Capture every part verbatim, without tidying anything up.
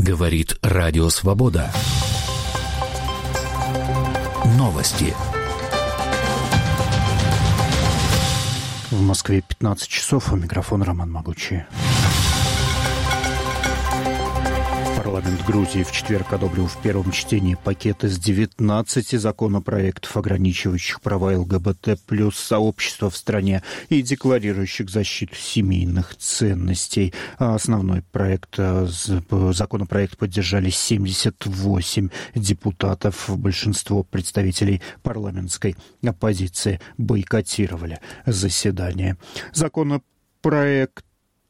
Говорит Радио Свобода. Новости. В Москве пятнадцать часов, а микрофон Роман Могучий. Парламент Грузии в четверг одобрил в первом чтении пакет из девятнадцати законопроектов, ограничивающих права ЛГБТ плюс сообщества в стране и декларирующих защиту семейных ценностей. Основной проект, законопроект поддержали семьдесят восемь депутатов. Большинство представителей парламентской оппозиции бойкотировали заседание. Законопроект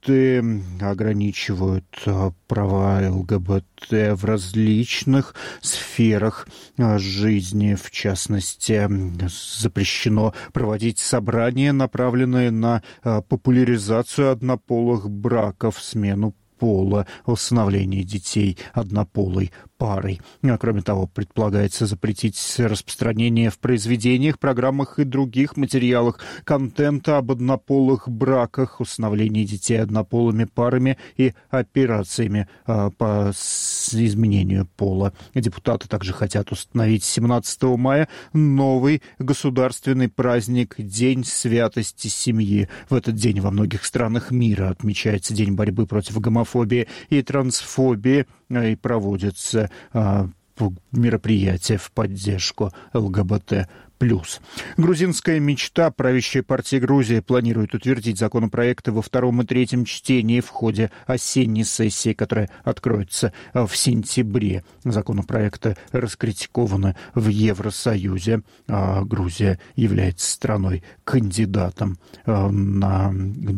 ограничивают права ЛГБТ в различных сферах жизни. В частности, запрещено проводить собрания, направленные на популяризацию однополых браков, смену пола, усыновление детей однополой парой. А кроме того, предполагается запретить распространение в произведениях, программах и других материалах контента об однополых браках, усыновлении детей однополыми парами и операциями а, по изменению пола. Депутаты также хотят установить семнадцатого мая новый государственный праздник — День святости семьи. В этот день во многих странах мира отмечается День борьбы против гомофобии и трансфобии, и проводятся а, мероприятия в поддержку ЛГБТ плюс. Грузинская мечта. Правящая партия Грузии планирует утвердить законопроекты во втором и третьем чтении в ходе осенней сессии, которая откроется в сентябре. Законопроекты раскритикованы в Евросоюзе. А Грузия является страной-кандидатом на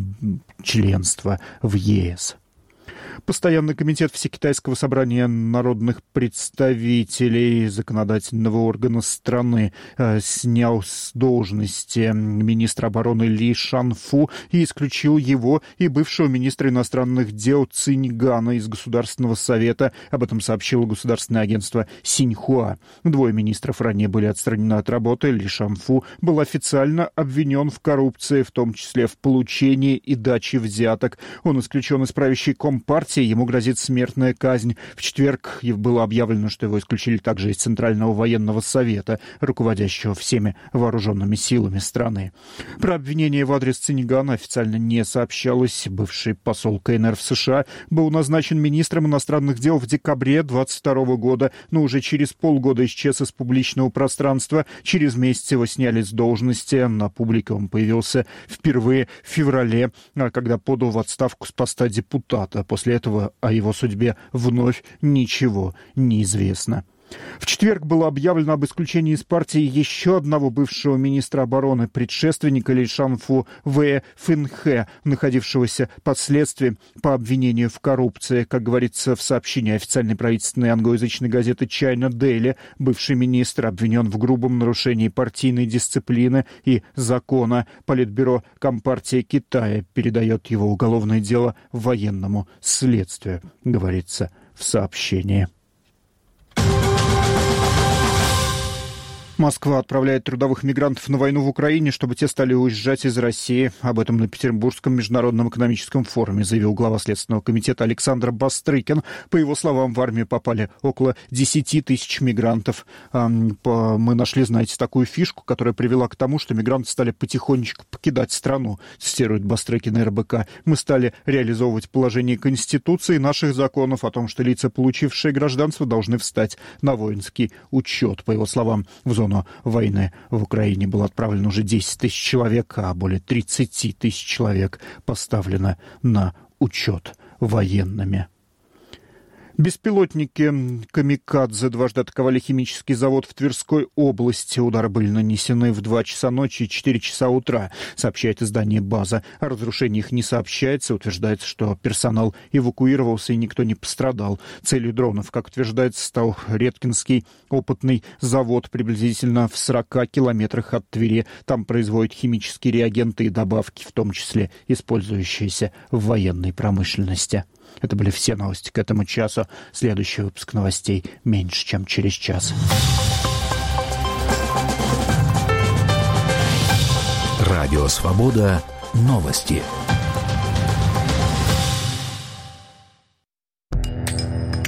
членство в ЕС. Постоянный комитет Всекитайского собрания народных представителей законодательного органа страны э, снял с должности министра обороны Ли Шанфу и исключил его и бывшего министра иностранных дел Циньгана из Государственного совета. Об этом сообщило государственное агентство Синьхуа. Двое министров ранее были отстранены от работы. Ли Шанфу был официально обвинен в коррупции, в том числе в получении и даче взяток. Он исключен из правящей компартии. Ему грозит смертная казнь. В четверг было объявлено, что его исключили также из Центрального военного совета, руководящего всеми вооруженными силами страны. Про обвинение в адрес Циньгана официально не сообщалось. Бывший посол КНР в США был назначен министром иностранных дел в декабре двадцать второго года, но уже через полгода исчез из публичного пространства. Через месяц его сняли с должности. На публике он появился впервые в феврале, когда подал в отставку с поста депутата. После этого о его судьбе вновь ничего не известно. В четверг было объявлено об исключении из партии еще одного бывшего министра обороны, предшественника Ли Шанфу, Вэ Фэнхэ, находившегося под следствием по обвинению в коррупции. Как говорится в сообщении официальной правительственной англоязычной газеты China Daily, бывший министр обвинен в грубом нарушении партийной дисциплины и закона. Политбюро Компартии Китая передает его уголовное дело военному следствию, говорится в сообщении. Москва отправляет трудовых мигрантов на войну в Украине, чтобы те стали уезжать из России. Об этом на Петербургском международном экономическом форуме заявил глава Следственного комитета Александр Бастрыкин. По его словам, в армию попали около десяти тысяч мигрантов. Мы нашли, знаете, такую фишку, которая привела к тому, что мигранты стали потихонечку покидать страну, цитирует Бастрыкин эр бэ ка. Мы стали реализовывать положение Конституции и наших законов о том, что лица, получившие гражданство, должны встать на воинский учет. По его словам, в зону войны в Украине было отправлено уже десять тысяч человек, а более тридцать тысяч человек поставлено на учет военными. Беспилотники «Камикадзе» дважды атаковали химический завод в Тверской области. Удары были нанесены в два часа ночи и четыре часа утра, сообщает издание «База». О разрушениях не сообщается. Утверждается, что персонал эвакуировался и никто не пострадал. Целью дронов, как утверждается, стал Редкинский опытный завод приблизительно в сорока километрах от Твери. Там производят химические реагенты и добавки, в том числе использующиеся в военной промышленности. Это были все новости к этому часу. Следующий выпуск новостей меньше, чем через час. Радио «Свобода». Новости.